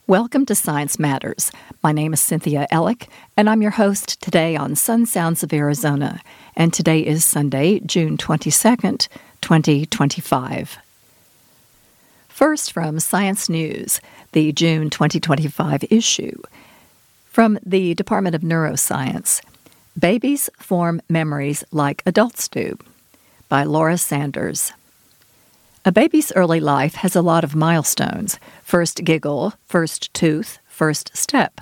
Welcome to Science Matters. My name is Cynthia Ellick, and I'm your host today on Sun Sounds of Arizona. And today is Sunday, June 22nd, 2025. First from Science News, the June 2025 issue. From the Department of Neuroscience, Babies Form Memories Like Adults Do, by Laura Sanders. A baby's early life has a lot of milestones: first giggle, first tooth, first step.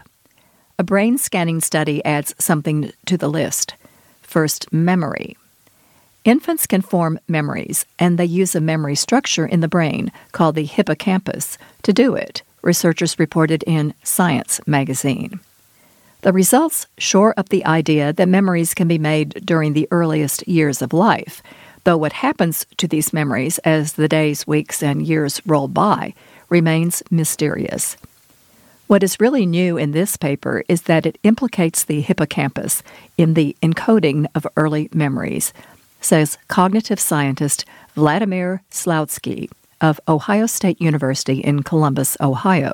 A brain scanning study adds something to the list: first memory. Infants can form memories, and they use a memory structure in the brain called the hippocampus to do it, researchers reported in Science magazine. The results shore up the idea that memories can be made during the earliest years of life, though what happens to these memories as the days, weeks, and years roll by remains mysterious. What is really new in this paper is that it implicates the hippocampus in the encoding of early memories, says cognitive scientist Vladimir Slutsky of Ohio State University in Columbus, Ohio.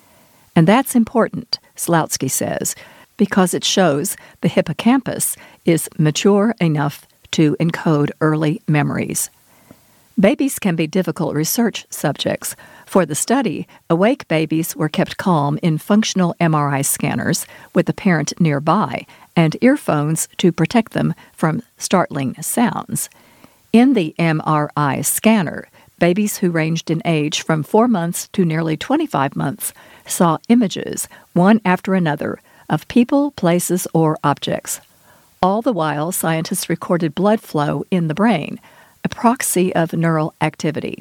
And that's important, Slutsky says, because it shows the hippocampus is mature enough to encode early memories. Babies can be difficult research subjects. For the study, awake babies were kept calm in functional MRI scanners with the parent nearby and earphones to protect them from startling sounds. In the MRI scanner, babies who ranged in age from 4 months to nearly 25 months saw images, one after another, of people, places, or objects. All the while, scientists recorded blood flow in the brain, a proxy of neural activity.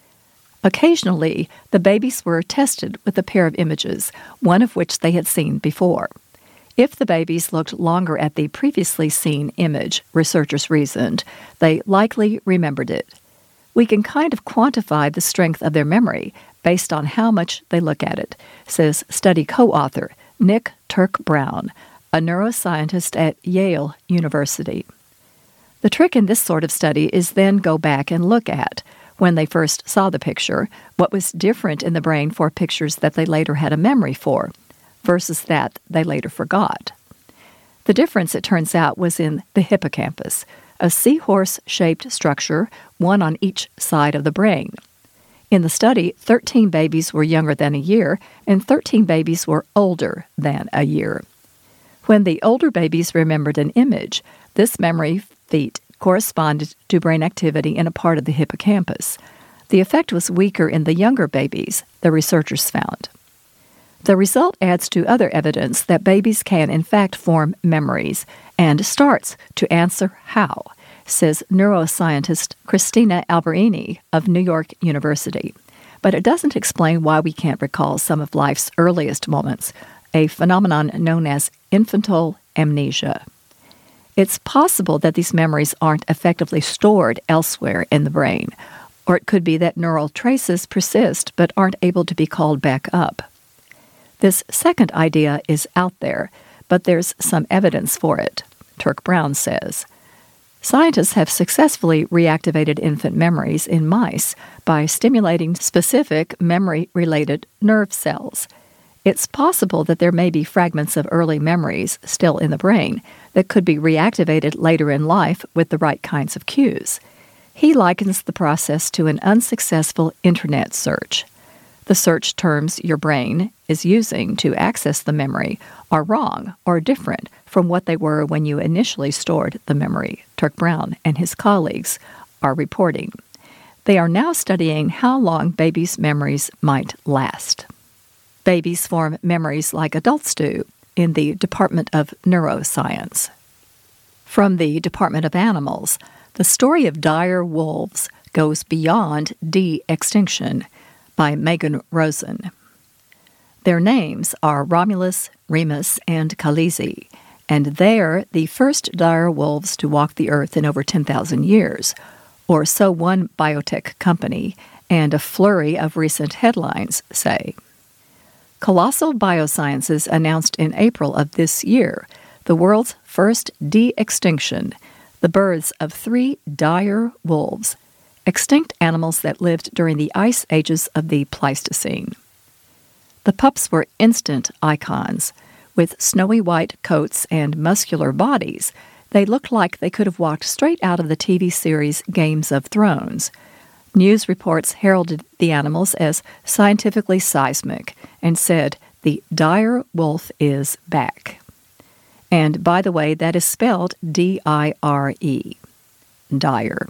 Occasionally, the babies were tested with a pair of images, one of which they had seen before. If the babies looked longer at the previously seen image, researchers reasoned, they likely remembered it. We can kind of quantify the strength of their memory based on how much they look at it, says study co-author Nick Turk-Brown, a neuroscientist at Yale University. The trick in this sort of study is then go back and look at, when they first saw the picture, what was different in the brain for pictures that they later had a memory for, versus that they later forgot. The difference, it turns out, was in the hippocampus, a seahorse-shaped structure, one on each side of the brain. In the study, 13 babies were younger than a year, and 13 babies were older than a year. When the older babies remembered an image, this memory feat corresponded to brain activity in a part of the hippocampus. The effect was weaker in the younger babies, the researchers found. The result adds to other evidence that babies can in fact form memories, and starts to answer how, says neuroscientist Christina Alberini of New York University. But it doesn't explain why we can't recall some of life's earliest moments, a phenomenon known as infantile amnesia. It's possible that these memories aren't effectively stored elsewhere in the brain, or it could be that neural traces persist but aren't able to be called back up. This second idea is out there, but there's some evidence for it, Turk-Brown says. Scientists have successfully reactivated infant memories in mice by stimulating specific memory-related nerve cells. It's possible that there may be fragments of early memories still in the brain that could be reactivated later in life with the right kinds of cues. He likens the process to an unsuccessful internet search. The search terms your brain is using to access the memory are wrong or different from what they were when you initially stored the memory, Turk-Brown and his colleagues are reporting. They are now studying how long babies' memories might last. Babies form memories like adults do, in the Department of Neuroscience. From the Department of Animals, the story of dire wolves goes beyond de-extinction, by Megan Rosen. Their names are Romulus, Remus, and Khaleesi, and they're the first dire wolves to walk the earth in over 10,000 years, or so one biotech company and a flurry of recent headlines say. Colossal Biosciences announced in April of this year the world's first de-extinction, the births of 3 dire wolves, extinct animals that lived during the ice ages of the Pleistocene. The pups were instant icons. With snowy white coats and muscular bodies, they looked like they could have walked straight out of the TV series Games of Thrones. News reports heralded the animals as scientifically seismic and said, "The dire wolf is back." And by the way, that is spelled D-I-R-E. Dire.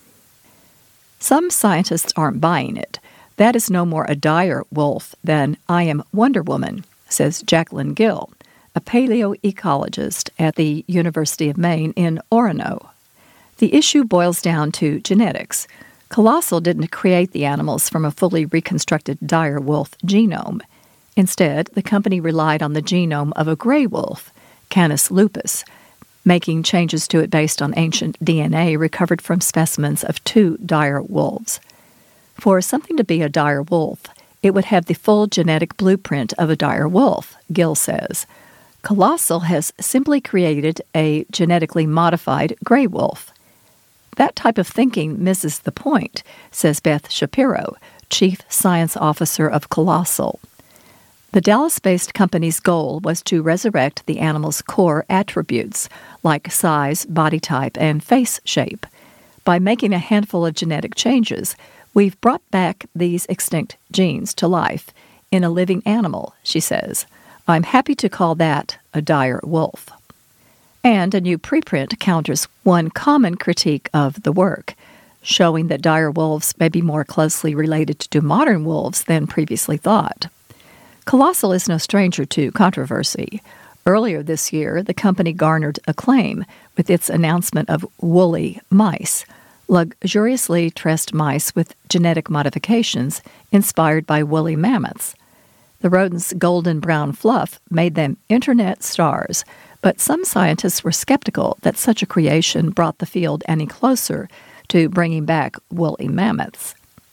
Some scientists aren't buying it. That is no more a dire wolf than I Am Wonder Woman, says Jacqueline Gill, a paleoecologist at the University of Maine in Orono. The issue boils down to genetics. Colossal didn't create the animals from a fully reconstructed dire wolf genome. Instead, the company relied on the genome of a gray wolf, Canis lupus, making changes to it based on ancient DNA recovered from specimens of 2 dire wolves. For something to be a dire wolf, it would have the full genetic blueprint of a dire wolf, Gill says. Colossal has simply created a genetically modified gray wolf. That type of thinking misses the point, says Beth Shapiro, Chief Science Officer of Colossal. The Dallas-based company's goal was to resurrect the animal's core attributes, like size, body type, and face shape. By making a handful of genetic changes, we've brought back these extinct genes to life in a living animal, she says. I'm happy to call that a dire wolf. And a new preprint counters one common critique of the work, showing that dire wolves may be more closely related to modern wolves than previously thought. Colossal is no stranger to controversy. Earlier this year, the company garnered acclaim with its announcement of woolly mice, luxuriously dressed mice with genetic modifications inspired by woolly mammoths. The rodents' golden brown fluff made them internet stars, but some scientists were skeptical that such a creation brought the field any closer to bringing back woolly mammoths.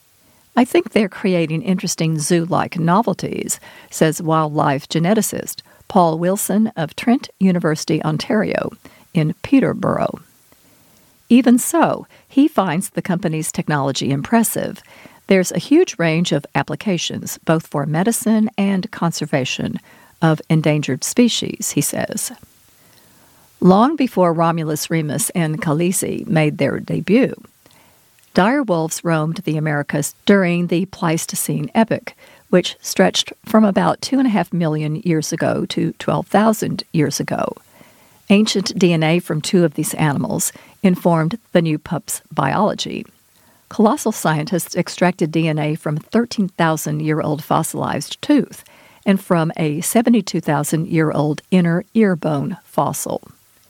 I think they're creating interesting zoo-like novelties, says wildlife geneticist Paul Wilson of Trent University, Ontario, in Peterborough. Even so, he finds the company's technology impressive. There's a huge range of applications, both for medicine and conservation of endangered species, he says. Long before Romulus, Remus, and Khaleesi made their debut, dire wolves roamed the Americas during the Pleistocene epoch, which stretched from about 2.5 million years ago to 12,000 years ago. Ancient DNA from 2 of these animals informed the new pup's biology. Colossal scientists extracted DNA from a 13,000-year-old fossilized tooth and from a 72,000-year-old inner ear bone fossil.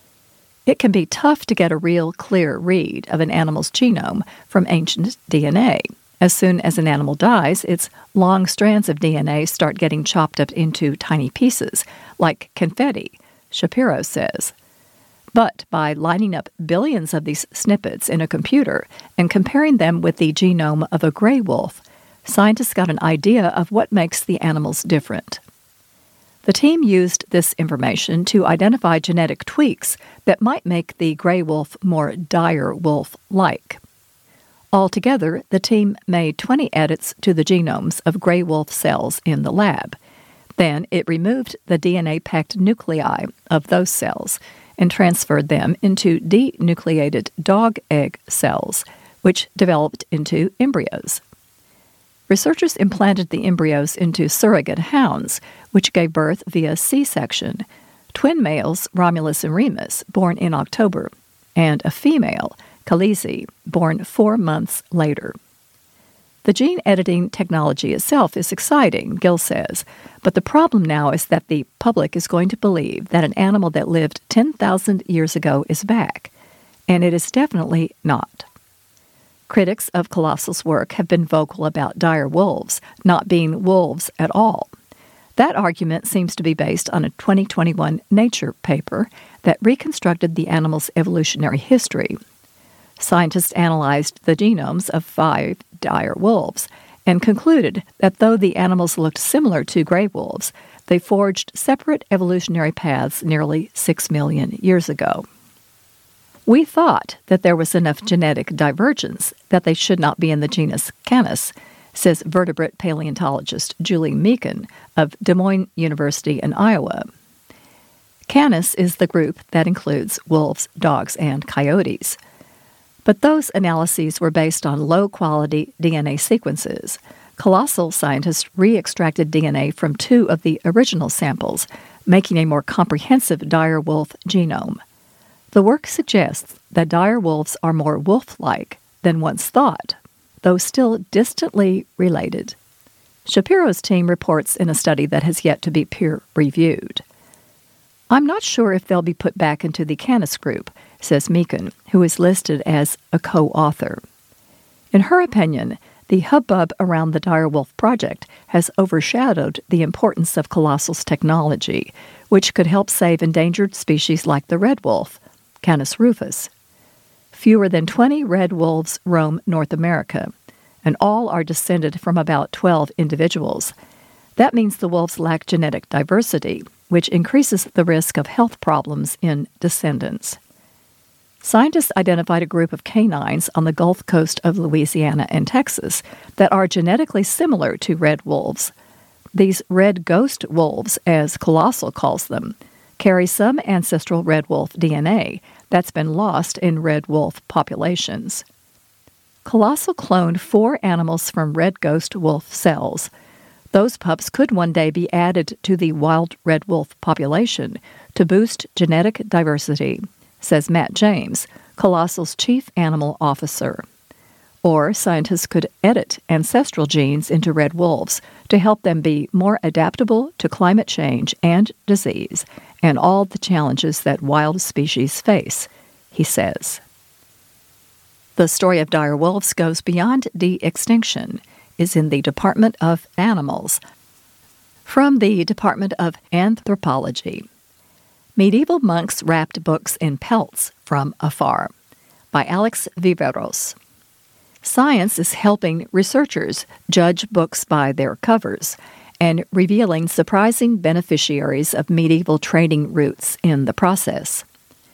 It can be tough to get a real clear read of an animal's genome from ancient DNA. As soon as an animal dies, its long strands of DNA start getting chopped up into tiny pieces, like confetti, Shapiro says. But by lining up billions of these snippets in a computer and comparing them with the genome of a gray wolf, scientists got an idea of what makes the animals different. The team used this information to identify genetic tweaks that might make the gray wolf more dire wolf-like. Altogether, the team made 20 edits to the genomes of gray wolf cells in the lab. Then it removed the DNA-packed nuclei of those cells and transferred them into denucleated dog egg cells, which developed into embryos. Researchers implanted the embryos into surrogate hounds, which gave birth via C-section, twin males, Romulus and Remus, born in October, and a female, Khaleesi, born 4 months later. The gene editing technology itself is exciting, Gill says, but the problem now is that the public is going to believe that an animal that lived 10,000 years ago is back, and it is definitely not. Critics of Colossal's work have been vocal about dire wolves not being wolves at all. That argument seems to be based on a 2021 Nature paper that reconstructed the animal's evolutionary history. Scientists analyzed the genomes of 5 dire wolves and concluded that though the animals looked similar to gray wolves, they forged separate evolutionary paths nearly 6 million years ago. We thought that there was enough genetic divergence that they should not be in the genus Canis, says vertebrate paleontologist Julie Meakin of Des Moines University in Iowa. Canis is the group that includes wolves, dogs, and coyotes. But those analyses were based on low-quality DNA sequences. Colossal scientists re-extracted DNA from 2 of the original samples, making a more comprehensive dire wolf genome. The work suggests that dire wolves are more wolf-like than once thought, though still distantly related. Shapiro's team reports in a study that has yet to be peer-reviewed. I'm not sure if they'll be put back into the Canis group, says Meakin, who is listed as a co-author. In her opinion, the hubbub around the direwolf project has overshadowed the importance of Colossal's technology, which could help save endangered species like the red wolf, Canis rufus. Fewer than 20 red wolves roam North America, and all are descended from about 12 individuals. That means the wolves lack genetic diversity, which increases the risk of health problems in descendants. Scientists identified a group of canines on the Gulf Coast of Louisiana and Texas that are genetically similar to red wolves. These red ghost wolves, as Colossal calls them, carry some ancestral red wolf DNA that's been lost in red wolf populations. Colossal cloned 4 animals from red ghost wolf cells. Those pups could one day be added to the wild red wolf population to boost genetic diversity, says Matt James, Colossal's chief animal officer. Or scientists could edit ancestral genes into red wolves to help them be more adaptable to climate change and disease and all the challenges that wild species face, he says. The story of dire wolves goes beyond de-extinction, is in the Department of Animals. From the Department of Anthropology. Medieval Monks Wrapped Books in Pelts from Afar, by Alex Viveros. Science is helping researchers judge books by their covers and revealing surprising beneficiaries of medieval trading routes in the process.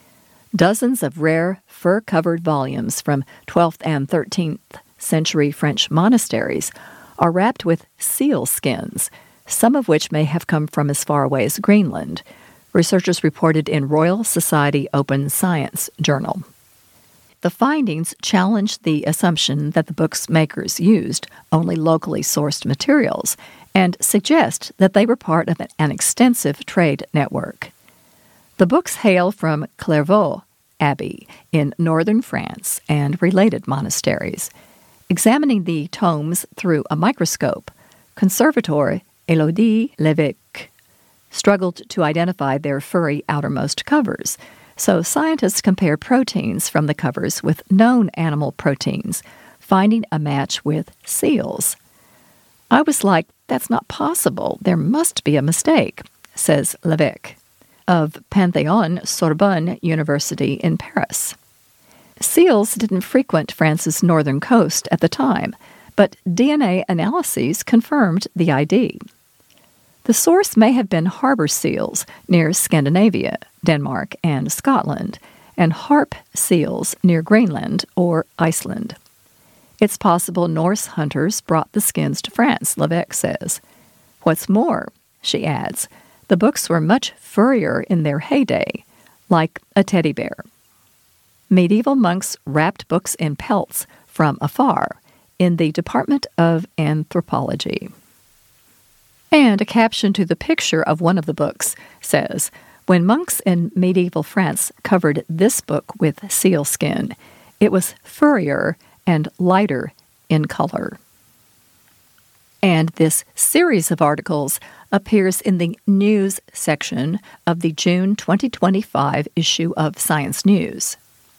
Dozens of rare fur-covered volumes from 12th and 13th century French monasteries are wrapped with seal skins, some of which may have come from as far away as Greenland, researchers reported in Royal Society Open Science Journal. The findings challenge the assumption that the book's makers used only locally sourced materials and suggest that they were part of an extensive trade network. The books hail from Clairvaux Abbey in northern France and related monasteries. Examining the tomes through a microscope, conservator Élodie Lévesque struggled to identify their furry outermost covers, so scientists compared proteins from the covers with known animal proteins, finding a match with seals. I was like, that's not possible. There must be a mistake, says Lévesque of Panthéon-Sorbonne University in Paris. Seals didn't frequent France's northern coast at the time, but DNA analyses confirmed the ID. The source may have been harbor seals near Scandinavia, Denmark, and Scotland, and harp seals near Greenland or Iceland. It's possible Norse hunters brought the skins to France, Lévesque says. What's more, she adds, the books were much furrier in their heyday, like a teddy bear. Medieval monks wrapped books in pelts from afar in the Department of Anthropology. And a caption to the picture of one of the books says, when monks in medieval France covered this book with sealskin, it was furrier and lighter in color. And this series of articles appears in the news section of the June 2025 issue of Science News.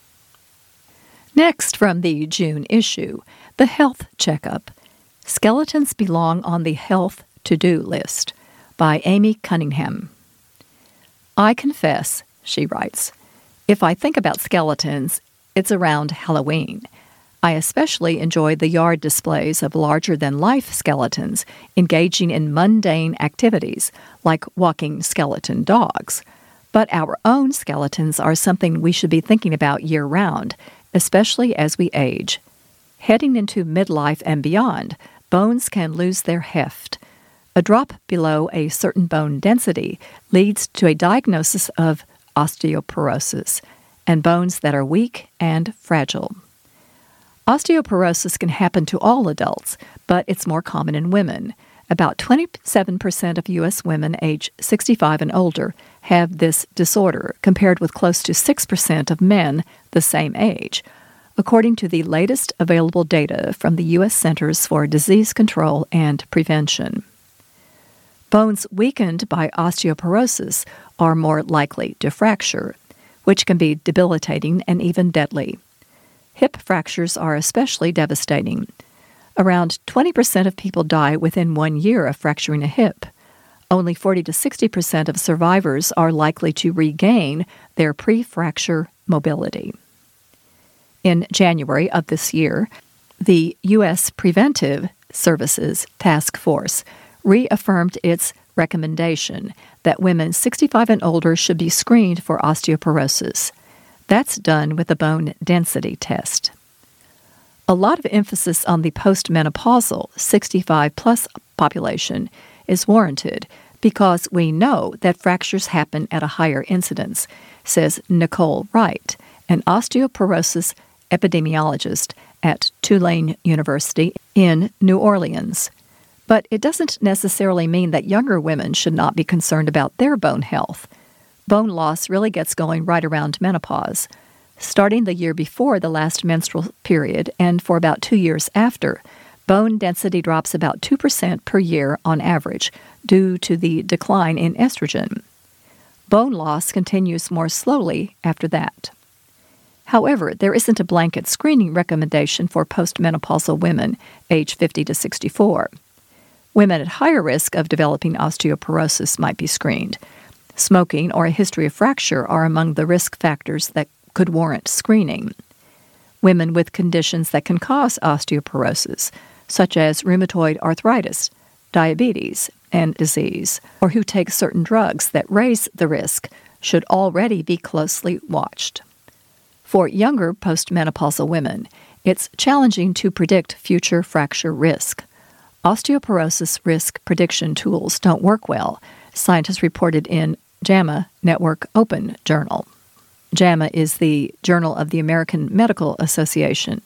Next, from the June issue, the Health Checkup. Skeletons belong on the health to-do list, by Amy Cunningham. I confess, she writes, if I think about skeletons, it's around Halloween. I especially enjoy the yard displays of larger-than-life skeletons engaging in mundane activities, like walking skeleton dogs. But our own skeletons are something we should be thinking about year-round, especially as we age. Heading into midlife and beyond, bones can lose their heft. A drop below a certain bone density leads to a diagnosis of osteoporosis and bones that are weak and fragile. Osteoporosis can happen to all adults, but it's more common in women. About 27% of U.S. women age 65 and older have this disorder, compared with close to 6% of men the same age, according to the latest available data from the U.S. Centers for Disease Control and Prevention. Bones weakened by osteoporosis are more likely to fracture, which can be debilitating and even deadly. Hip fractures are especially devastating. Around 20% of people die within 1 year of fracturing a hip. Only 40 to 60% of survivors are likely to regain their pre-fracture mobility. In January of this year, the U.S. Preventive Services Task Force reaffirmed its recommendation that women 65 and older should be screened for osteoporosis. That's done with a bone density test. A lot of emphasis on the postmenopausal 65-plus population is warranted because we know that fractures happen at a higher incidence, says Nicole Wright, an osteoporosis epidemiologist at Tulane University in New Orleans. But it doesn't necessarily mean that younger women should not be concerned about their bone health. Bone loss really gets going right around menopause. Starting the year before the last menstrual period and for about 2 years after, bone density drops about 2% per year on average due to the decline in estrogen. Bone loss continues more slowly after that. However, there isn't a blanket screening recommendation for postmenopausal women age 50 to 64. Women at higher risk of developing osteoporosis might be screened. Smoking or a history of fracture are among the risk factors that could warrant screening. Women with conditions that can cause osteoporosis, such as rheumatoid arthritis, diabetes, and disease, or who take certain drugs that raise the risk, should already be closely watched. For younger postmenopausal women, it's challenging to predict future fracture risk. Osteoporosis risk prediction tools don't work well, scientists reported in JAMA Network Open Journal. JAMA is the Journal of the American Medical Association.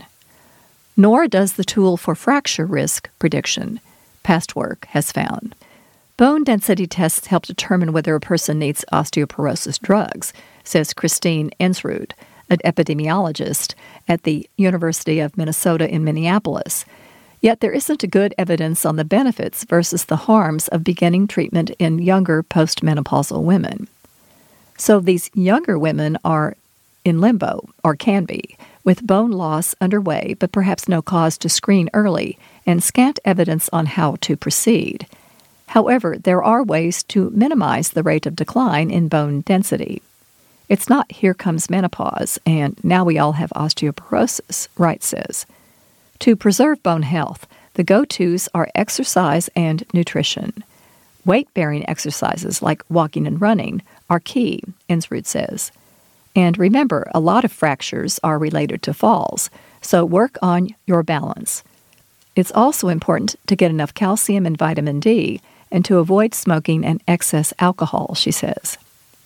Nor does the tool for fracture risk prediction, past work has found. Bone density tests help determine whether a person needs osteoporosis drugs, says Christine Ensrud, an epidemiologist at the University of Minnesota in Minneapolis. Yet there isn't good evidence on the benefits versus the harms of beginning treatment in younger postmenopausal women. So these younger women are in limbo, or can be, with bone loss underway but perhaps no cause to screen early and scant evidence on how to proceed. However, there are ways to minimize the rate of decline in bone density. It's not here comes menopause and now we all have osteoporosis, Wright says. To preserve bone health, the go-tos are exercise and nutrition. Weight-bearing exercises like walking and running are key, Ensrud says. And remember, a lot of fractures are related to falls, so work on your balance. It's also important to get enough calcium and vitamin D and to avoid smoking and excess alcohol, she says.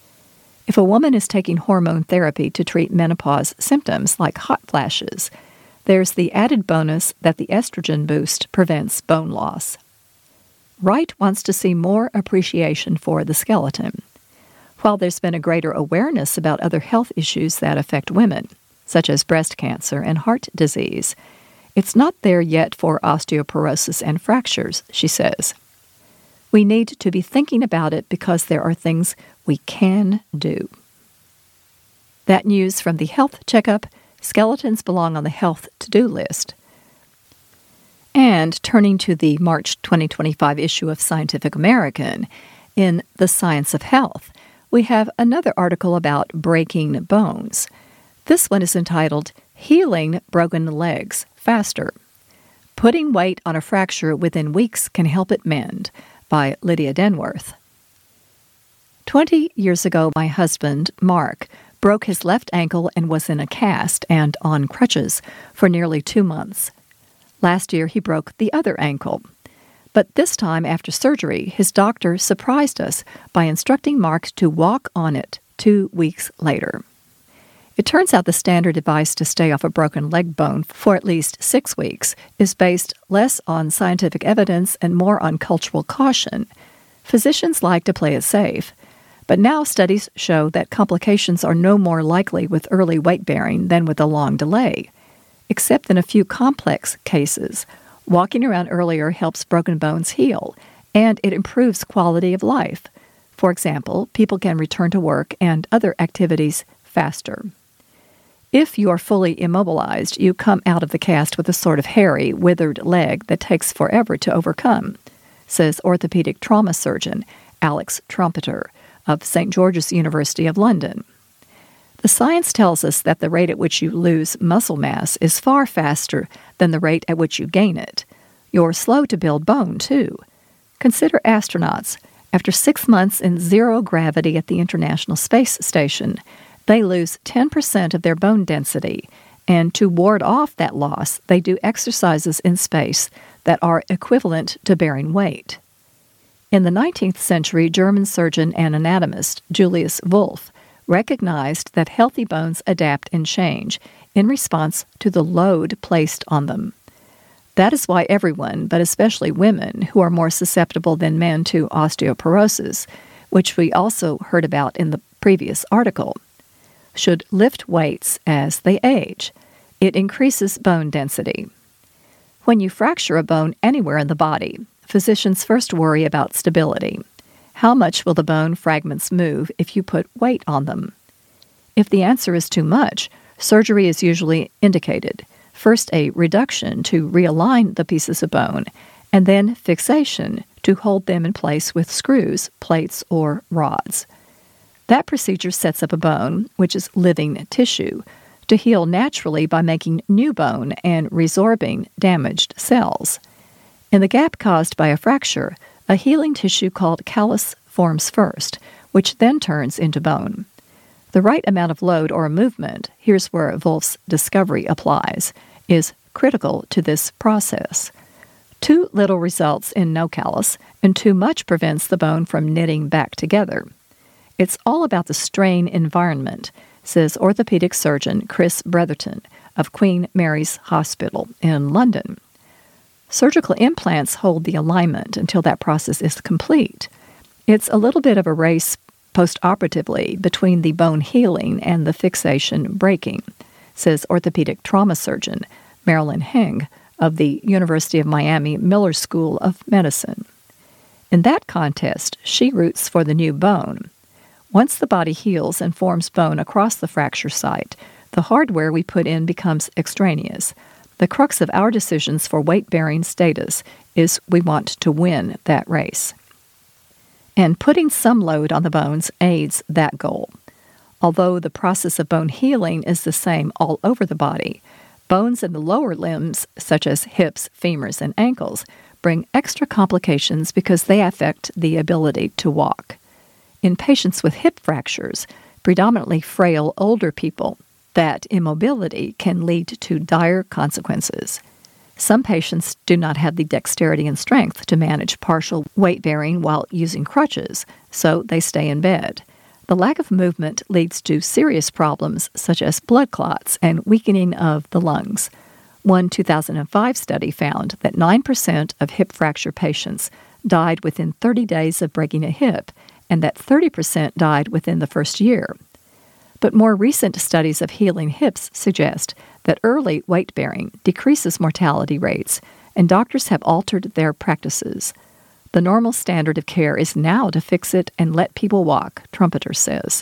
If a woman is taking hormone therapy to treat menopause symptoms like hot flashes, there's the added bonus that the estrogen boost prevents bone loss. Wright wants to see more appreciation for the skeleton. While there's been a greater awareness about other health issues that affect women, such as breast cancer and heart disease, it's not there yet for osteoporosis and fractures, she says. We need to be thinking about it because there are things we can do. That news from the Health Checkup. Skeletons belong on the health to-do list. And turning to the March 2025 issue of Scientific American, in The Science of Health, we have another article about breaking bones. This one is entitled, Healing Broken Legs Faster. Putting weight on a fracture within weeks can help it mend, by Lydia Denworth. 20 years ago, my husband, Mark, broke his left ankle and was in a cast and on crutches for nearly 2 months. Last year, he broke the other ankle. But this time, after surgery, his doctor surprised us by instructing Mark to walk on it 2 weeks later. It turns out the standard advice to stay off a broken leg bone for at least 6 weeks is based less on scientific evidence and more on cultural caution. Physicians like to play it safe. But now studies show that complications are no more likely with early weight-bearing than with a long delay. Except in a few complex cases, walking around earlier helps broken bones heal, and it improves quality of life. For example, people can return to work and other activities faster. If you are fully immobilized, you come out of the cast with a sort of hairy, withered leg that takes forever to overcome, says orthopedic trauma surgeon Alex Trumpeter of St. George's University of London. The science tells us that the rate at which you lose muscle mass is far faster than the rate at which you gain it. You're slow to build bone, too. Consider astronauts. After 6 months in zero gravity at the International Space Station, they lose 10% of their bone density, and to ward off that loss, they do exercises in space that are equivalent to bearing weight. In the 19th century, German surgeon and anatomist Julius Wolff recognized that healthy bones adapt and change in response to the load placed on them. That is why everyone, but especially women, who are more susceptible than men to osteoporosis, which we also heard about in the previous article, should lift weights as they age. It increases bone density. When you fracture a bone anywhere in the body, physicians first worry about stability. How much will the bone fragments move if you put weight on them? If the answer is too much, surgery is usually indicated. First, a reduction to realign the pieces of bone, and then fixation to hold them in place with screws, plates, or rods. That procedure sets up a bone, which is living tissue, to heal naturally by making new bone and resorbing damaged cells. In the gap caused by a fracture, a healing tissue called callus forms first, which then turns into bone. The right amount of load or movement, here's where Wolff's discovery applies, is critical to this process. Too little results in no callus, and too much prevents the bone from knitting back together. It's all about the strain environment, says orthopedic surgeon Chris Bretherton of Queen Mary's Hospital in London. Surgical implants hold the alignment until that process is complete. It's a little bit of a race postoperatively between the bone healing and the fixation breaking, says orthopedic trauma surgeon Marilyn Heng of the University of Miami Miller School of Medicine. In that contest, she roots for the new bone. Once the body heals and forms bone across the fracture site, the hardware we put in becomes extraneous. The crux of our decisions for weight-bearing status is we want to win that race. And putting some load on the bones aids that goal. Although the process of bone healing is the same all over the body, bones in the lower limbs, such as hips, femurs, and ankles, bring extra complications because they affect the ability to walk. In patients with hip fractures, predominantly frail older people, that immobility can lead to dire consequences. Some patients do not have the dexterity and strength to manage partial weight-bearing while using crutches, so they stay in bed. The lack of movement leads to serious problems such as blood clots and weakening of the lungs. One 2005 study found that 9% of hip fracture patients died within 30 days of breaking a hip, and that 30% died within the first year. But more recent studies of healing hips suggest that early weight-bearing decreases mortality rates, and doctors have altered their practices. The normal standard of care is now to fix it and let people walk, Trumpeter says.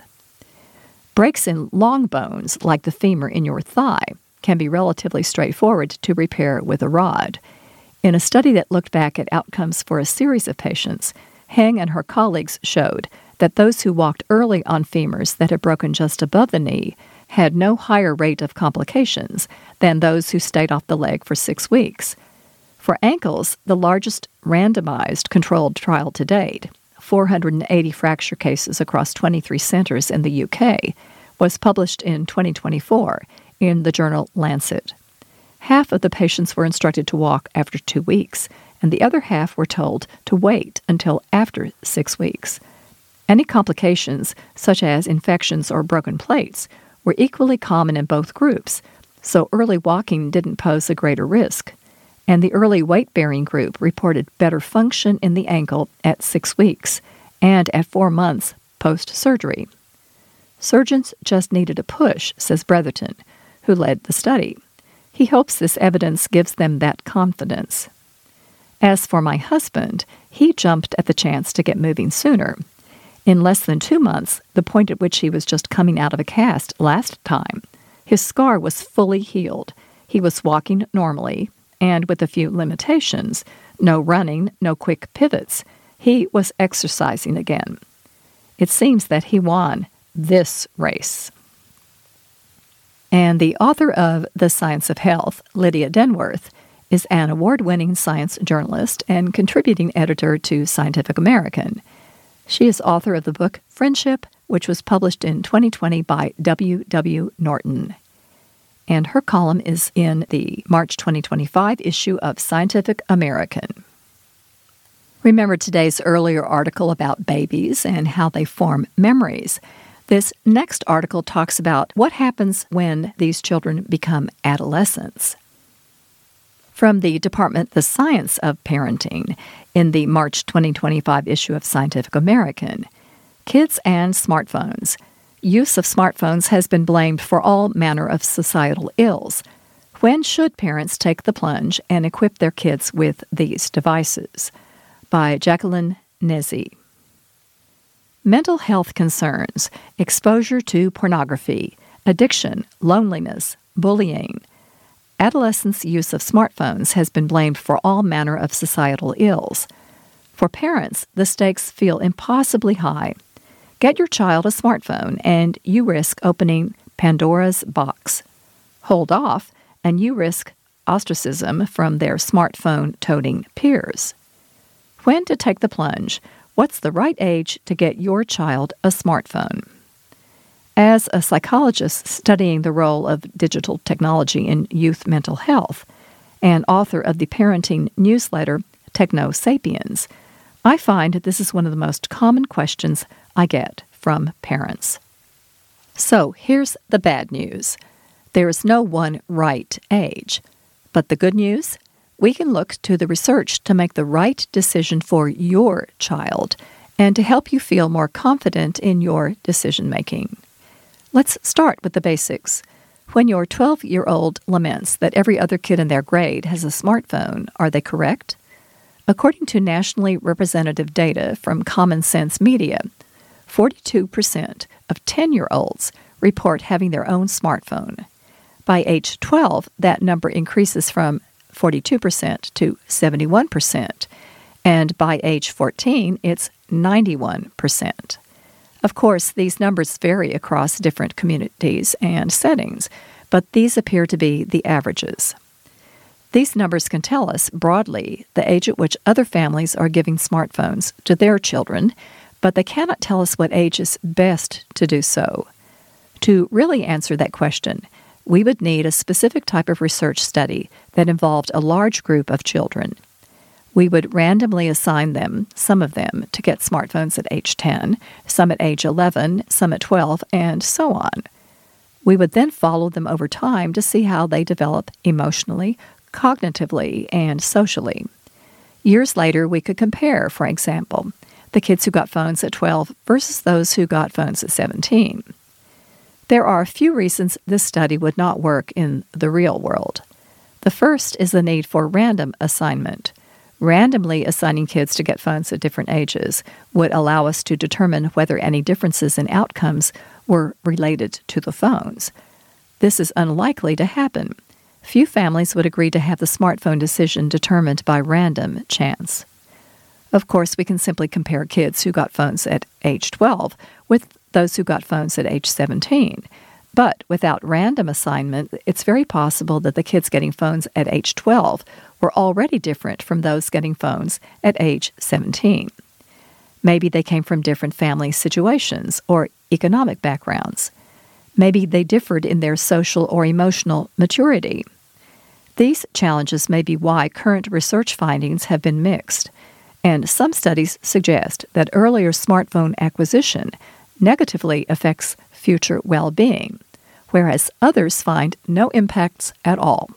Breaks in long bones, like the femur in your thigh, can be relatively straightforward to repair with a rod. In a study that looked back at outcomes for a series of patients, Heng and her colleagues showed that those who walked early on femurs that had broken just above the knee had no higher rate of complications than those who stayed off the leg for 6 weeks. For ankles, the largest randomized controlled trial to date, 480 fracture cases across 23 centers in the UK, was published in 2024 in the journal Lancet. Half of the patients were instructed to walk after 2 weeks, and the other half were told to wait until after 6 weeks. Any complications, such as infections or broken plates, were equally common in both groups, so early walking didn't pose a greater risk. And the early weight-bearing group reported better function in the ankle at 6 weeks and at 4 months post-surgery. Surgeons just needed a push, says Bretherton, who led the study. He hopes this evidence gives them that confidence. As for my husband, he jumped at the chance to get moving sooner. In less than 2 months, the point at which he was just coming out of a cast last time, his scar was fully healed. He was walking normally, and with a few limitations, no running, no quick pivots. He was exercising again. It seems that he won this race. And the author of The Science of Health, Lydia Denworth, is an award-winning science journalist and contributing editor to Scientific American. She is author of the book Friendship, which was published in 2020 by W. W. Norton. And her column is in the March 2025 issue of Scientific American. Remember today's earlier article about babies and how they form memories. This next article talks about what happens when these children become adolescents. From the Department The Science of Parenting, in the March 2025 issue of Scientific American, Kids and Smartphones. Use of smartphones has been blamed for all manner of societal ills. When should parents take the plunge and equip their kids with these devices? By Jacqueline Nezzi. Mental health concerns, exposure to pornography, addiction, loneliness, bullying. Adolescents' use of smartphones has been blamed for all manner of societal ills. For parents, the stakes feel impossibly high. Get your child a smartphone, and you risk opening Pandora's box. Hold off, and you risk ostracism from their smartphone-toting peers. When to take the plunge? What's the right age to get your child a smartphone? As a psychologist studying the role of digital technology in youth mental health and author of the parenting newsletter Techno Sapiens, I find this is one of the most common questions I get from parents. So here's the bad news. There is no one right age. But the good news? We can look to the research to make the right decision for your child and to help you feel more confident in your decision-making. Let's start with the basics. When your 12-year-old laments that every other kid in their grade has a smartphone, are they correct? According to nationally representative data from Common Sense Media, 42% of 10-year-olds report having their own smartphone. By age 12, that number increases from 42% to 71%, and by age 14, it's 91%. Of course, these numbers vary across different communities and settings, but these appear to be the averages. These numbers can tell us, broadly, the age at which other families are giving smartphones to their children, but they cannot tell us what age is best to do so. To really answer that question, we would need a specific type of research study that involved a large group of children. We would randomly assign them, some of them, to get smartphones at age 10, some at age 11, some at 12, and so on. We would then follow them over time to see how they develop emotionally, cognitively, and socially. Years later, we could compare, for example, the kids who got phones at 12 versus those who got phones at 17. There are a few reasons this study would not work in the real world. The first is the need for random assignment. Randomly assigning kids to get phones at different ages would allow us to determine whether any differences in outcomes were related to the phones. This is unlikely to happen. Few families would agree to have the smartphone decision determined by random chance. Of course, we can simply compare kids who got phones at age 12 with those who got phones at age 17. But without random assignment, it's very possible that the kids getting phones at age 12 were already different from those getting phones at age 17. Maybe they came from different family situations or economic backgrounds. Maybe they differed in their social or emotional maturity. These challenges may be why current research findings have been mixed, and some studies suggest that earlier smartphone acquisition negatively affects future well-being, whereas others find no impacts at all.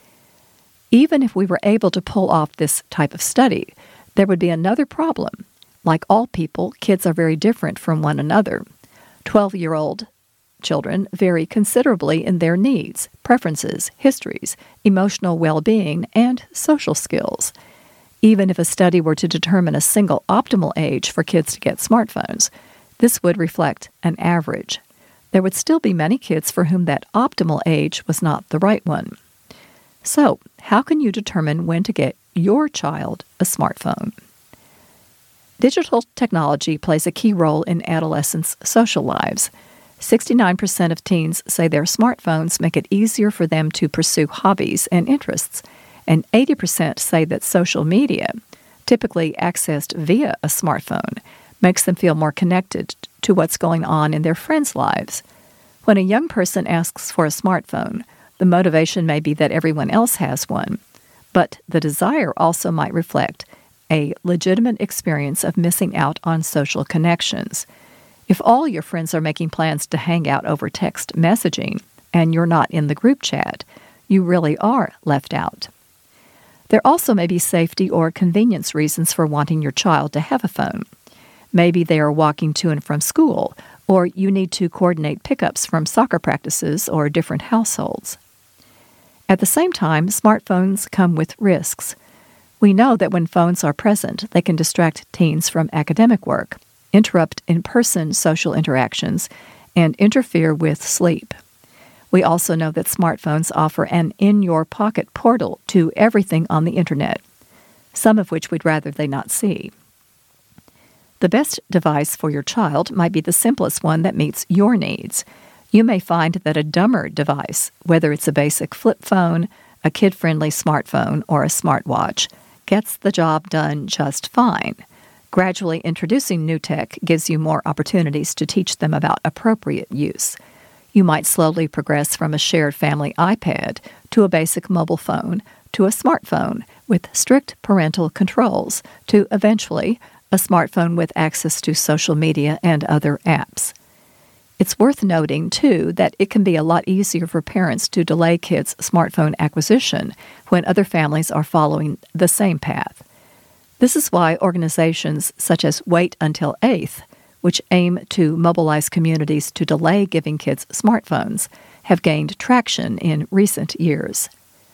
Even if we were able to pull off this type of study, there would be another problem. Like all people, kids are very different from one another. 12-year-old children vary considerably in their needs, preferences, histories, emotional well-being, and social skills. Even if a study were to determine a single optimal age for kids to get smartphones, this would reflect an average. There would still be many kids for whom that optimal age was not the right one. So, how can you determine when to get your child a smartphone? Digital technology plays a key role in adolescents' social lives. 69% of teens say their smartphones make it easier for them to pursue hobbies and interests, and 80% say that social media, typically accessed via a smartphone, makes them feel more connected to what's going on in their friends' lives. When a young person asks for a smartphone, the motivation may be that everyone else has one, but the desire also might reflect a legitimate experience of missing out on social connections. If all your friends are making plans to hang out over text messaging and you're not in the group chat, you really are left out. There also may be safety or convenience reasons for wanting your child to have a phone. Maybe they are walking to and from school, or you need to coordinate pickups from soccer practices or different households. At the same time, smartphones come with risks. We know that when phones are present, they can distract teens from academic work, interrupt in-person social interactions, and interfere with sleep. We also know that smartphones offer an in-your-pocket portal to everything on the Internet, some of which we'd rather they not see. The best device for your child might be the simplest one that meets your needs. You may find that a dumber device, whether it's a basic flip phone, a kid-friendly smartphone, or a smartwatch, gets the job done just fine. Gradually introducing new tech gives you more opportunities to teach them about appropriate use. You might slowly progress from a shared family iPad to a basic mobile phone to a smartphone with strict parental controls to eventually a smartphone with access to social media and other apps. It's worth noting, too, that it can be a lot easier for parents to delay kids' smartphone acquisition when other families are following the same path. This is why organizations such as Wait Until 8th, which aim to mobilize communities to delay giving kids smartphones, have gained traction in recent years.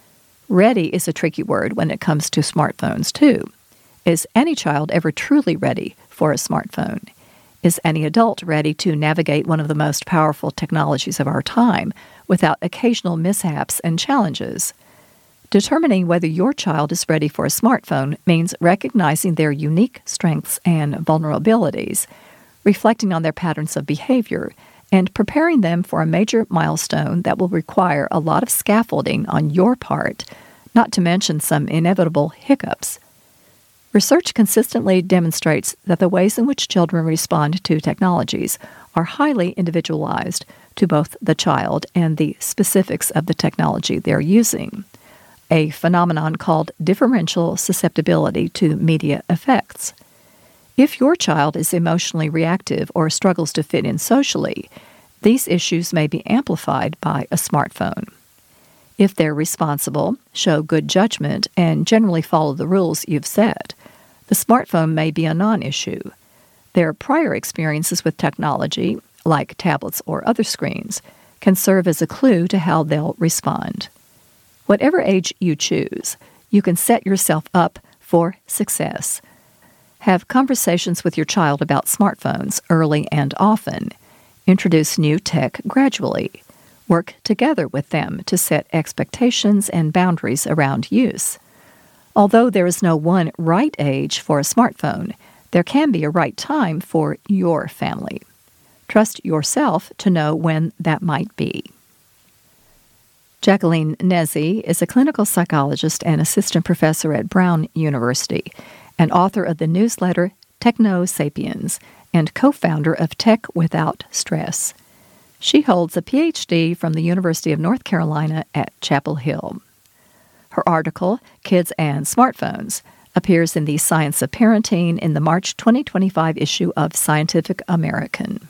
Ready is a tricky word when it comes to smartphones, too. Is any child ever truly ready for a smartphone? Is any adult ready to navigate one of the most powerful technologies of our time without occasional mishaps and challenges? Determining whether your child is ready for a smartphone means recognizing their unique strengths and vulnerabilities, reflecting on their patterns of behavior, and preparing them for a major milestone that will require a lot of scaffolding on your part, not to mention some inevitable hiccups. Research consistently demonstrates that the ways in which children respond to technologies are highly individualized to both the child and the specifics of the technology they're using, a phenomenon called differential susceptibility to media effects. If your child is emotionally reactive or struggles to fit in socially, these issues may be amplified by a smartphone. If they're responsible, show good judgment, and generally follow the rules you've set, the smartphone may be a non-issue. Their prior experiences with technology, like tablets or other screens, can serve as a clue to how they'll respond. Whatever age you choose, you can set yourself up for success. Have conversations with your child about smartphones early and often. Introduce new tech gradually. Work together with them to set expectations and boundaries around use. Although there is no one right age for a smartphone, there can be a right time for your family. Trust yourself to know when that might be. Jacqueline Nezi is a clinical psychologist and assistant professor at Brown University, and author of the newsletter Techno Sapiens, and co-founder of Tech Without Stress. She holds a Ph.D. from the University of North Carolina at Chapel Hill. Her article, Kids and Smartphones, appears in the Science of Parenting in the March 2025 issue of Scientific American.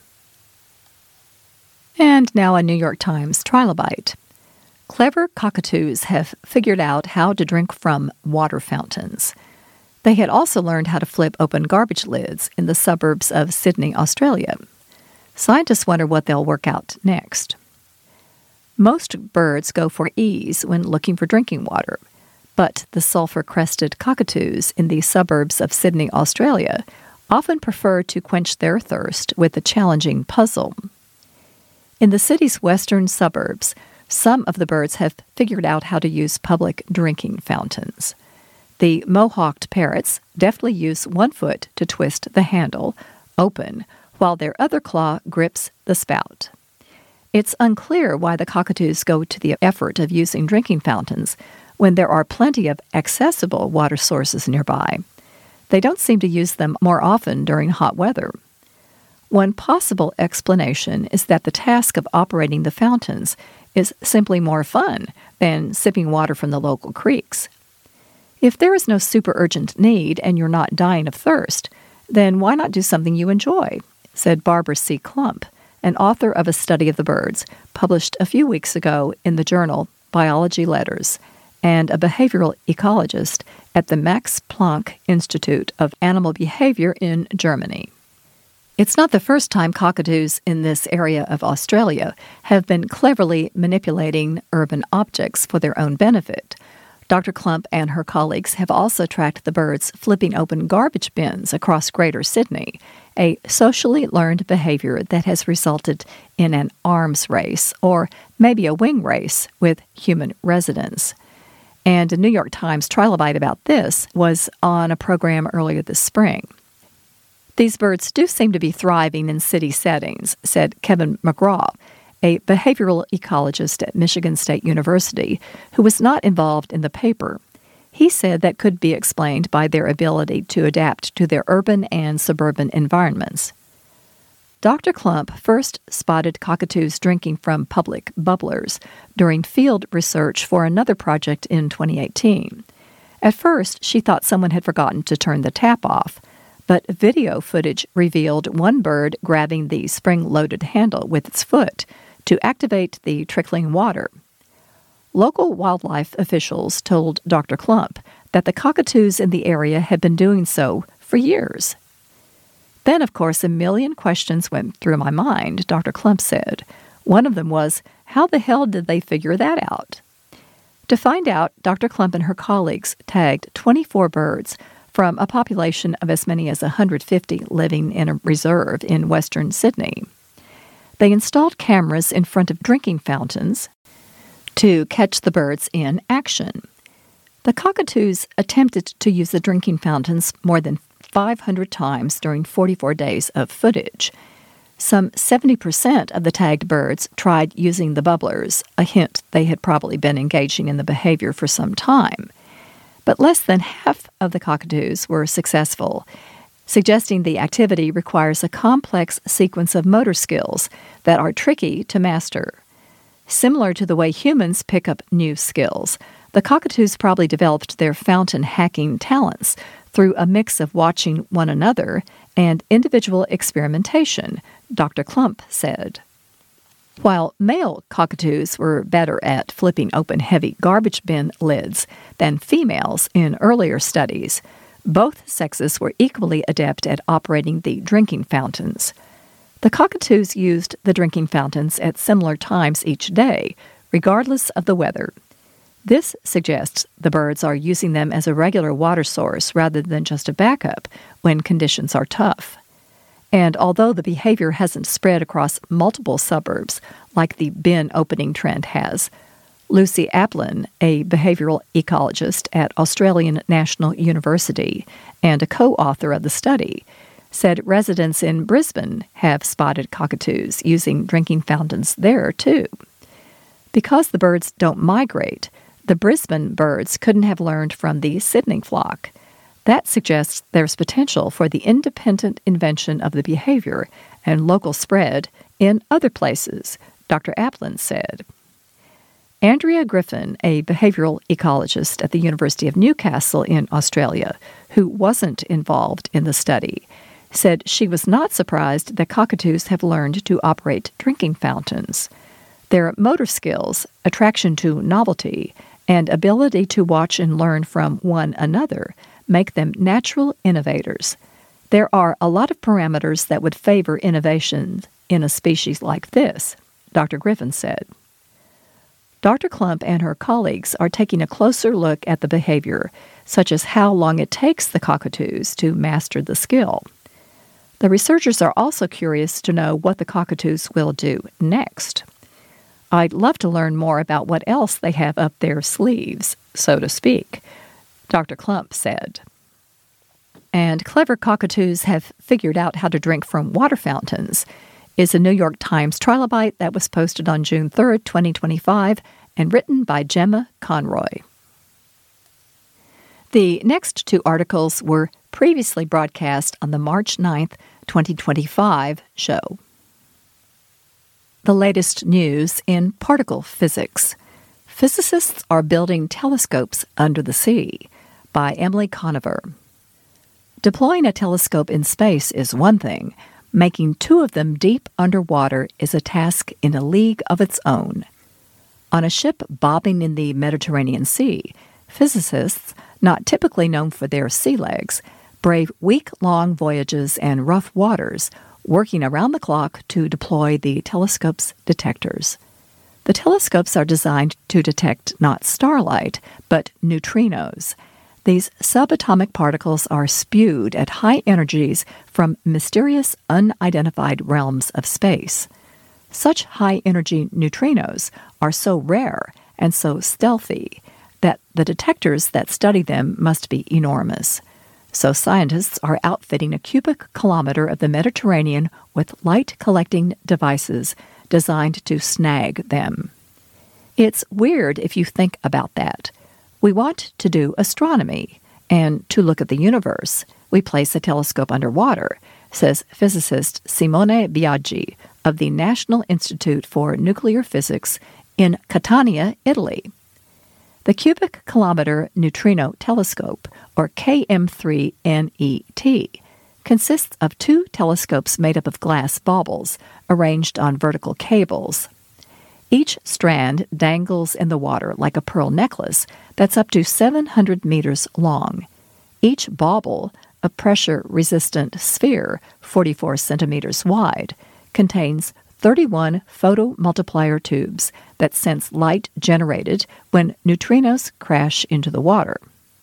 And now a New York Times trilobite. Clever cockatoos have figured out how to drink from water fountains. They had also learned how to flip open garbage lids in the suburbs of Sydney, Australia. Scientists wonder what they'll work out next. Most birds go for ease when looking for drinking water, but the sulfur-crested cockatoos in the suburbs of Sydney, Australia, often prefer to quench their thirst with a challenging puzzle. In the city's western suburbs, some of the birds have figured out how to use public drinking fountains. The mohawked parrots deftly use one foot to twist the handle open, while their other claw grips the spout. It's unclear why the cockatoos go to the effort of using drinking fountains when there are plenty of accessible water sources nearby. They don't seem to use them more often during hot weather. One possible explanation is that the task of operating the fountains is simply more fun than sipping water from the local creeks. If there is no super urgent need and you're not dying of thirst, then why not do something you enjoy, said Barbara C. Klump, an author of a study of the birds published a few weeks ago in the journal Biology Letters, and a behavioral ecologist at the Max Planck Institute of Animal Behavior in Germany. It's not the first time cockatoos in this area of Australia have been cleverly manipulating urban objects for their own benefit. Dr. Klump and her colleagues have also tracked the birds flipping open garbage bins across Greater Sydney, a socially learned behavior that has resulted in an arms race, or maybe a wing race, with human residents. And a New York Times trilobite about this was on a program earlier this spring. These birds do seem to be thriving in city settings, said Kevin McGraw, a behavioral ecologist at Michigan State University, who was not involved in the paper. He said that could be explained by their ability to adapt to their urban and suburban environments. Dr. Klump first spotted cockatoos drinking from public bubblers during field research for another project in 2018. At first, she thought someone had forgotten to turn the tap off, but video footage revealed one bird grabbing the spring-loaded handle with its foot to activate the trickling water. Local wildlife officials told Dr. Klump that the cockatoos in the area had been doing so for years. Then, of course, a million questions went through my mind, Dr. Klump said. One of them was, how the hell did they figure that out? To find out, Dr. Klump and her colleagues tagged 24 birds from a population of as many as 150 living in a reserve in western Sydney. They installed cameras in front of drinking fountains to catch the birds in action. The cockatoos attempted to use the drinking fountains more than 500 times during 44 days of footage. Some 70% of the tagged birds tried using the bubblers, a hint they had probably been engaging in the behavior for some time. But less than half of the cockatoos were successful, suggesting the activity requires a complex sequence of motor skills that are tricky to master. Similar to the way humans pick up new skills, the cockatoos probably developed their fountain hacking talents through a mix of watching one another and individual experimentation, Dr. Klump said. While male cockatoos were better at flipping open heavy garbage bin lids than females in earlier studies, both sexes were equally adept at operating the drinking fountains. The cockatoos used the drinking fountains at similar times each day, regardless of the weather. This suggests the birds are using them as a regular water source rather than just a backup when conditions are tough. And although the behavior hasn't spread across multiple suburbs like the bin opening trend has, Lucy Aplin, a behavioral ecologist at Australian National University and a co-author of the study, said residents in Brisbane have spotted cockatoos using drinking fountains there, too. Because the birds don't migrate, the Brisbane birds couldn't have learned from the Sydney flock. That suggests there's potential for the independent invention of the behavior and local spread in other places, Dr. Aplin said. Andrea Griffin, a behavioral ecologist at the University of Newcastle in Australia, who wasn't involved in the study, said she was not surprised that cockatoos have learned to operate drinking fountains. Their motor skills, attraction to novelty, and ability to watch and learn from one another make them natural innovators. There are a lot of parameters that would favor innovation in a species like this, Dr. Griffin said. Dr. Klump and her colleagues are taking a closer look at the behavior, such as how long it takes the cockatoos to master the skill. The researchers are also curious to know what the cockatoos will do next. I'd love to learn more about what else they have up their sleeves, so to speak, Dr. Klump said. And clever cockatoos have figured out how to drink from water fountains is a New York Times trilobite that was posted on June 3, 2025, and written by Gemma Conroy. The next two articles were previously broadcast on the March 9, 2025 show. The latest news in particle physics. Physicists are building telescopes under the sea, by Emily Conover. Deploying a telescope in space is one thing. Making two of them deep underwater is a task in a league of its own. On a ship bobbing in the Mediterranean Sea, physicists, not typically known for their sea legs, brave week-long voyages and rough waters, working around the clock to deploy the telescope's detectors. The telescopes are designed to detect not starlight, but neutrinos. These subatomic particles are spewed at high energies from mysterious, unidentified realms of space. Such high-energy neutrinos are so rare and so stealthy that the detectors that study them must be enormous. So scientists are outfitting a cubic kilometer of the Mediterranean with light-collecting devices designed to snag them. It's weird if you think about that. We want to do astronomy, and to look at the universe, we place a telescope underwater, says physicist Simone Biaggi of the National Institute for Nuclear Physics in Catania, Italy. The Cubic Kilometer Neutrino Telescope, or KM3-NET, consists of two telescopes made up of glass baubles arranged on vertical cables. Each strand dangles in the water like a pearl necklace that's up to 700 meters long. Each bauble, a pressure-resistant sphere 44 centimeters wide, contains 31 photomultiplier tubes that sense light generated when neutrinos crash into the water.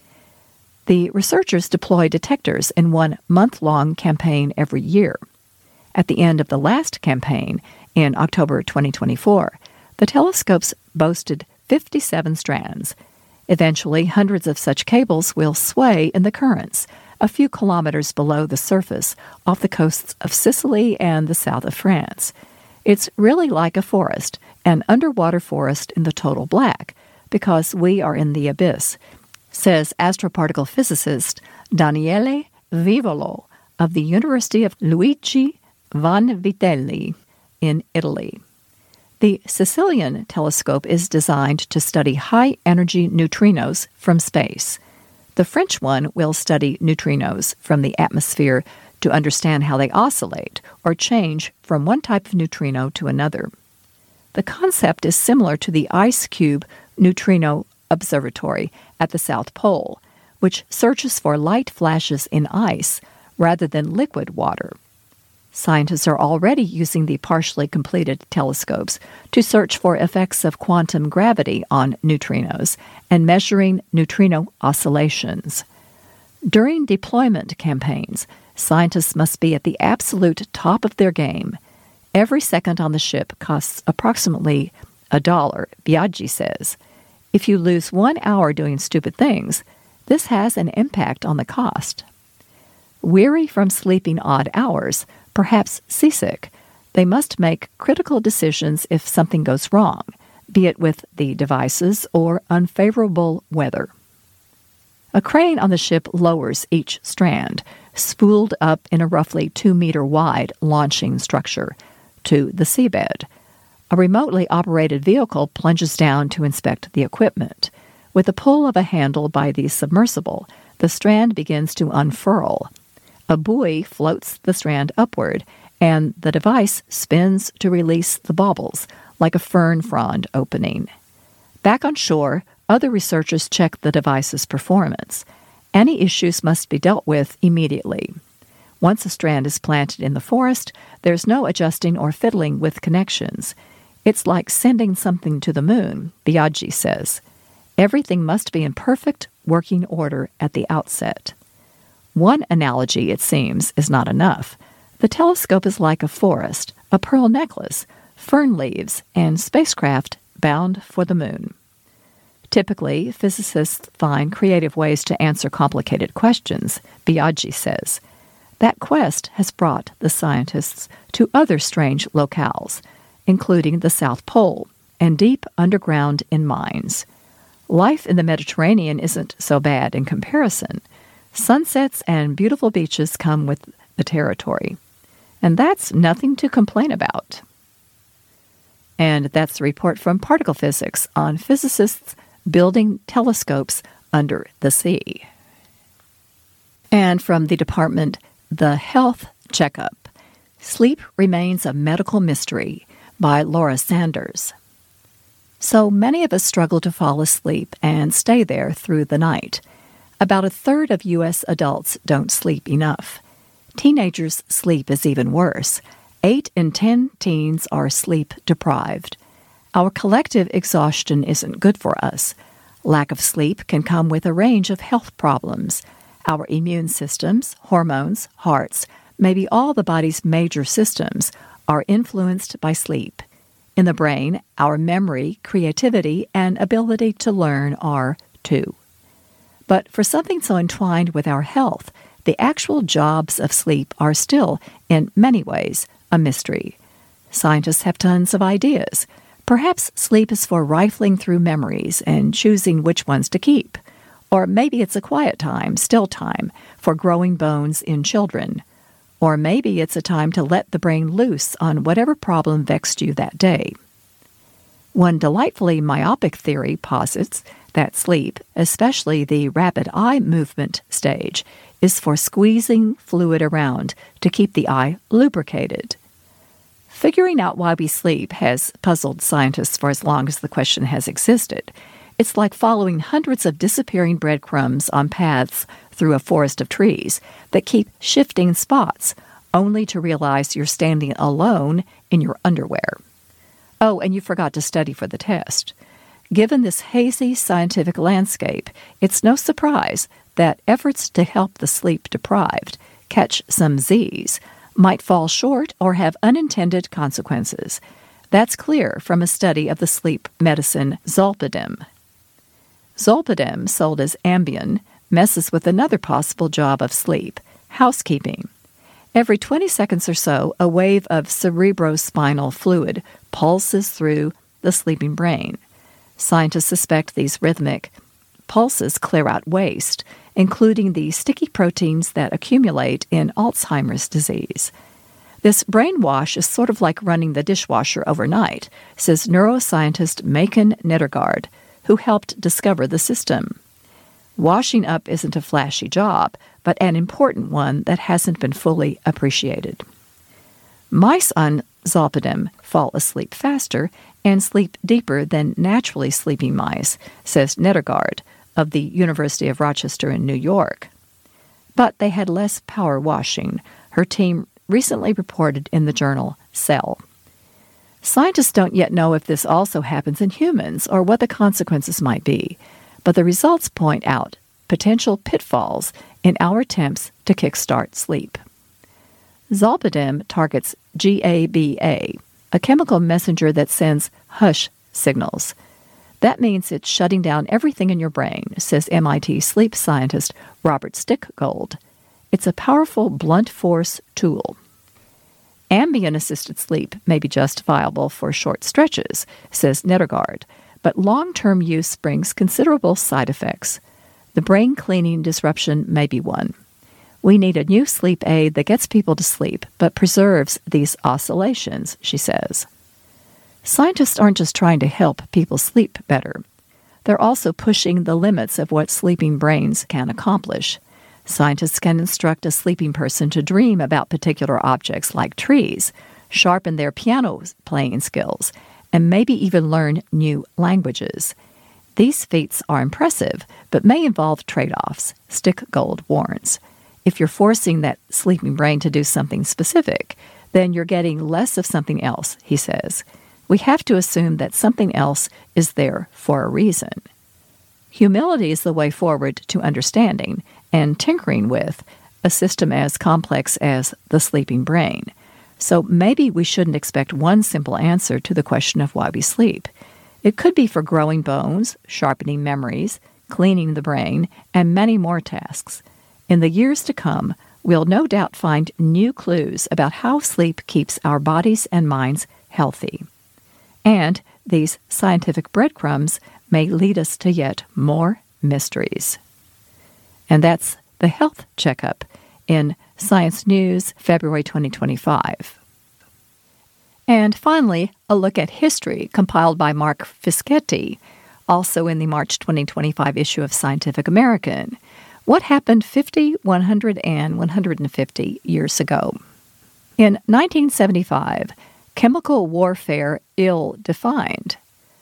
The researchers deploy detectors in one month-long campaign every year. At the end of the last campaign, in October 2024, the telescopes boasted 57 strands. Eventually, hundreds of such cables will sway in the currents, a few kilometers below the surface, off the coasts of Sicily and the south of France. It's really like a forest, an underwater forest in the total black, because we are in the abyss, says astroparticle physicist Daniele Vivolo of the University of Luigi Vanvitelli in Italy. The Sicilian telescope is designed to study high-energy neutrinos from space. The French one will study neutrinos from the atmosphere to understand how they oscillate or change from one type of neutrino to another. The concept is similar to the IceCube Neutrino Observatory at the South Pole, which searches for light flashes in ice rather than liquid water. Scientists are already using the partially completed telescopes to search for effects of quantum gravity on neutrinos and measuring neutrino oscillations. During deployment campaigns, scientists must be at the absolute top of their game. Every second on the ship costs approximately $1, Biaggi says. If you lose 1 hour doing stupid things, this has an impact on the cost. Weary from sleeping odd hours, perhaps seasick, they must make critical decisions if something goes wrong, be it with the devices or unfavorable weather. A crane on the ship lowers each strand, spooled up in a roughly 2-meter wide launching structure, to the seabed. A remotely operated vehicle plunges down to inspect the equipment. With the pull of a handle by the submersible, the strand begins to unfurl. A buoy floats the strand upward, and the device spins to release the baubles, like a fern frond opening. Back on shore, other researchers check the device's performance. Any issues must be dealt with immediately. Once a strand is planted in the forest, there's no adjusting or fiddling with connections. It's like sending something to the moon, Biaggi says. Everything must be in perfect working order at the outset. One analogy, it seems, is not enough. The telescope is like a forest, a pearl necklace, fern leaves, and spacecraft bound for the moon. Typically, physicists find creative ways to answer complicated questions, Biaggi says. That quest has brought the scientists to other strange locales, including the South Pole and deep underground in mines. Life in the Mediterranean isn't so bad in comparison. Sunsets and beautiful beaches come with the territory. And that's nothing to complain about. And that's the report from Particle Physics on physicists building telescopes under the sea. And from the department, The Health Checkup. Sleep Remains a Medical Mystery by Laura Sanders. So many of us struggle to fall asleep and stay there through the night. About a third of U.S. adults don't sleep enough. Teenagers' sleep is even worse. 8 in 10 teens are sleep deprived. Our collective exhaustion isn't good for us. Lack of sleep can come with a range of health problems. Our immune systems, hormones, hearts, maybe all the body's major systems are influenced by sleep. In the brain, our memory, creativity, and ability to learn are too. But for something so entwined with our health, the actual jobs of sleep are still, in many ways, a mystery. Scientists have tons of ideas. Perhaps sleep is for rifling through memories and choosing which ones to keep. Or maybe it's a quiet time, still time, for growing bones in children. Or maybe it's a time to let the brain loose on whatever problem vexed you that day. One delightfully myopic theory posits that sleep, especially the rapid eye movement stage, is for squeezing fluid around to keep the eye lubricated. Figuring out why we sleep has puzzled scientists for as long as the question has existed. It's like following hundreds of disappearing breadcrumbs on paths through a forest of trees that keep shifting spots, only to realize you're standing alone in your underwear. Oh, and you forgot to study for the test. Given this hazy scientific landscape, it's no surprise that efforts to help the sleep-deprived catch some Z's might fall short or have unintended consequences. That's clear from a study of the sleep medicine Zolpidem. Zolpidem, sold as Ambien, messes with another possible job of sleep, housekeeping. Every 20 seconds or so, a wave of cerebrospinal fluid pulses through the sleeping brain. Scientists suspect these rhythmic pulses clear out waste, including the sticky proteins that accumulate in Alzheimer's disease. This brainwash is sort of like running the dishwasher overnight, says neuroscientist Macon Nedergaard, who helped discover the system. Washing up isn't a flashy job, but an important one that hasn't been fully appreciated. Mice on Zolpidem fall asleep faster and sleep deeper than naturally sleeping mice, says Nedergaard of the University of Rochester in New York. But they had less power washing, her team recently reported in the journal Cell. Scientists don't yet know if this also happens in humans or what the consequences might be, but the results point out potential pitfalls in our attempts to kickstart sleep. Zolpidem targets GABA, a chemical messenger that sends hush signals. That means it's shutting down everything in your brain, says MIT sleep scientist Robert Stickgold. It's a powerful blunt force tool. Ambien-assisted sleep may be justifiable for short stretches, says Nedergaard, but long-term use brings considerable side effects. The brain cleaning disruption may be one. We need a new sleep aid that gets people to sleep but preserves these oscillations, she says. Scientists aren't just trying to help people sleep better. They're also pushing the limits of what sleeping brains can accomplish. Scientists can instruct a sleeping person to dream about particular objects like trees, sharpen their piano playing skills, and maybe even learn new languages. These feats are impressive, but may involve trade-offs, Stick Gold warns. If you're forcing that sleeping brain to do something specific, then you're getting less of something else, he says. We have to assume that something else is there for a reason. Humility is the way forward to understanding and tinkering with a system as complex as the sleeping brain. So maybe we shouldn't expect one simple answer to the question of why we sleep. It could be for growing bones, sharpening memories, cleaning the brain, and many more tasks. In the years to come, we'll no doubt find new clues about how sleep keeps our bodies and minds healthy. And these scientific breadcrumbs may lead us to yet more mysteries. And that's the Health Checkup in Science News, February 2025. And finally, a look at history compiled by Mark Fischetti, also in the March 2025 issue of Scientific American. What happened 50, 100, and 150 years ago? In 1975, chemical warfare ill-defined.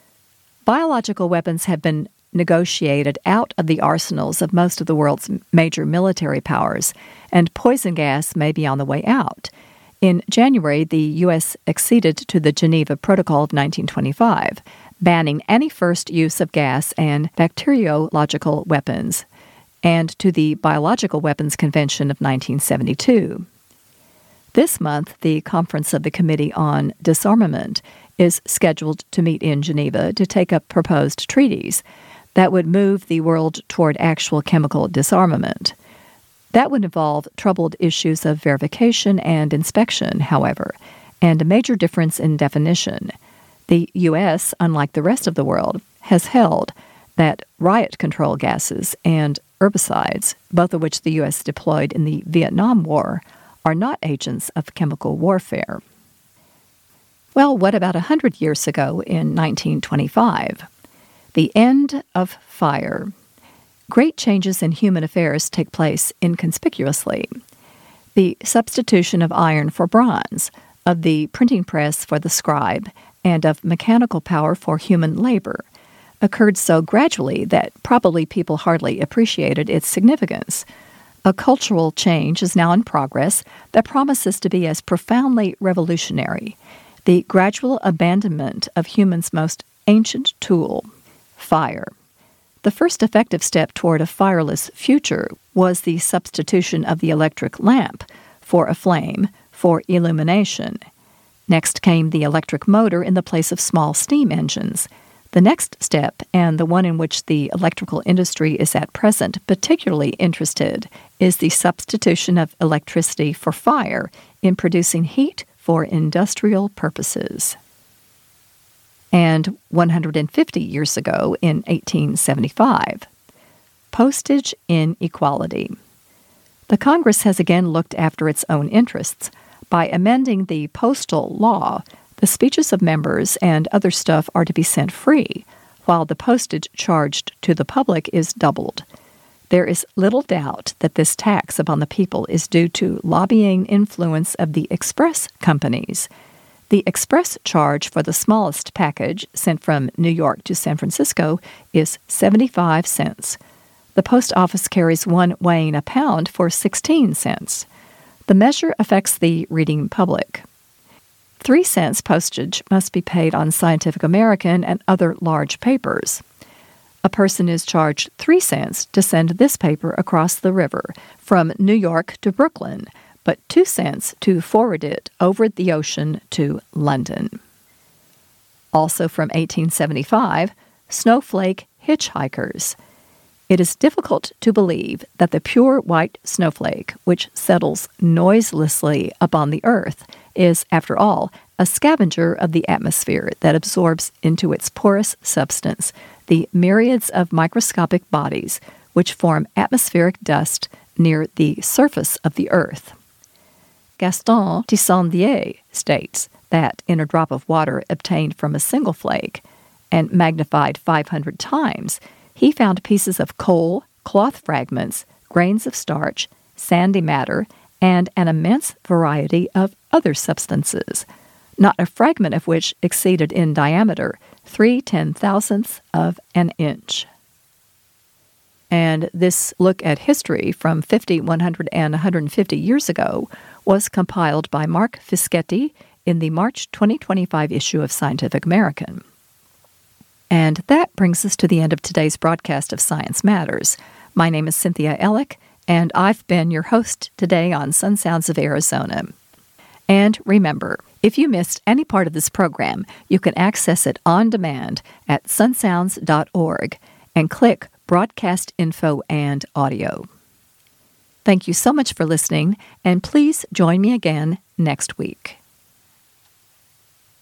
Biological weapons have been negotiated out of the arsenals of most of the world's major military powers, and poison gas may be on the way out. In January, the U.S. acceded to the Geneva Protocol of 1925, banning any first use of gas and bacteriological weapons, and to the Biological Weapons Convention of 1972. This month, the Conference of the Committee on Disarmament is scheduled to meet in Geneva to take up proposed treaties that would move the world toward actual chemical disarmament. That would involve troubled issues of verification and inspection, however, and a major difference in definition. The U.S., unlike the rest of the world, has held that riot control gases and herbicides, both of which the U.S. deployed in the Vietnam War, are not agents of chemical warfare. Well, what about 100 years ago in 1925? The end of fire. Great changes in human affairs take place inconspicuously. The substitution of iron for bronze, of the printing press for the scribe, and of mechanical power for human labor occurred so gradually that probably people hardly appreciated its significance. A cultural change is now in progress that promises to be as profoundly revolutionary: the gradual abandonment of humans' most ancient tool, fire. The first effective step toward a fireless future was the substitution of the electric lamp for a flame for illumination. Next came the electric motor in the place of small steam engines. The next step, and the one in which the electrical industry is at present particularly interested, is the substitution of electricity for fire in producing heat for industrial purposes. And 150 years ago, in 1875, postage inequality. The Congress has again looked after its own interests. By amending the postal law, the speeches of members and other stuff are to be sent free, while the postage charged to the public is doubled. There is little doubt that this tax upon the people is due to lobbying influence of the express companies. The express charge for the smallest package sent from New York to San Francisco is 75 cents. The post office carries one weighing a pound for 16 cents. The measure affects the reading public. 3 cents postage must be paid on Scientific American and other large papers. A person is charged 3 cents to send this paper across the river from New York to Brooklyn, but 2 cents to forward it over the ocean to London. Also from 1875, snowflake hitchhikers. It is difficult to believe that the pure white snowflake, which settles noiselessly upon the earth, is, after all, a scavenger of the atmosphere that absorbs into its porous substance the myriads of microscopic bodies which form atmospheric dust near the surface of the earth. Gaston Tissandier states that in a drop of water obtained from a single flake and magnified 500 times, he found pieces of coal, cloth fragments, grains of starch, sandy matter, and an immense variety of other substances, not a fragment of which exceeded in diameter 3/10,000ths of an inch. And this look at history from 50, 100, and 150 years ago was compiled by Mark Fischetti in the March 2025 issue of Scientific American. And that brings us to the end of today's broadcast of Science Matters. My name is Cynthia Ellick, and I've been your host today on Sun Sounds of Arizona. And remember, if you missed any part of this program, you can access it on demand at sunsounds.org and click Broadcast Info and Audio. Thank you so much for listening, and please join me again next week.